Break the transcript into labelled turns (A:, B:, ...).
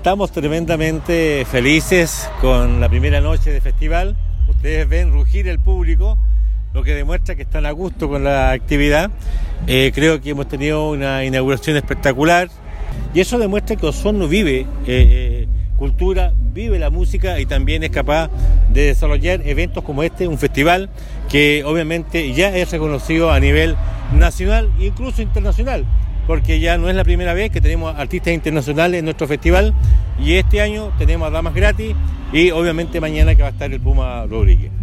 A: Estamos tremendamente felices con la primera noche de festival. Ustedes ven rugir el público, lo que demuestra que están a gusto con la actividad. Creo que hemos tenido una inauguración espectacular y eso demuestra que Osorno vive cultura, vive la música y también es capaz de desarrollar eventos como este, un festival que obviamente ya es reconocido a nivel nacional e incluso internacional, porque ya no es la primera vez que tenemos artistas internacionales en nuestro festival y este año tenemos a Damas Gratis y obviamente mañana que va a estar el Puma Rodríguez.